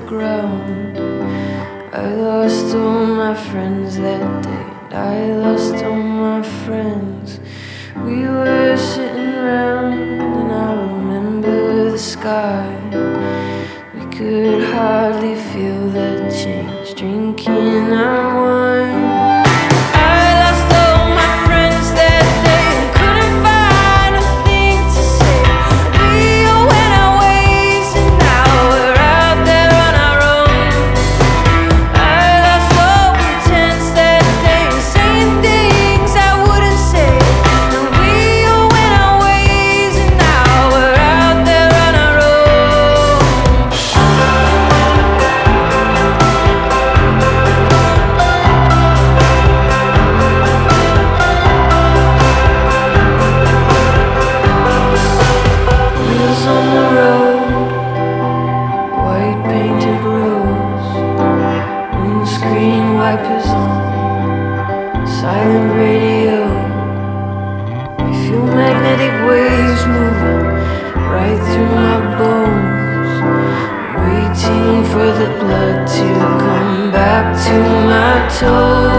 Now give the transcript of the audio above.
ground. I lost all my friends that day, and I lost all my friends. We were sitting round, and I remember the sky. We could hardly feel that change, drinking our wine. I lost all my friends that day and couldn't find a thing to say. We all went our ways and now we're out there on our own. I lost all pretense that day and saying things I wouldn't say. And we all went our ways and now we're out there on our own. Wheels on the road, white painted roads, windscreen wipers on, silent radio. I feel magnetic waves moving right through my bones, waiting for the blood to come back to my toes.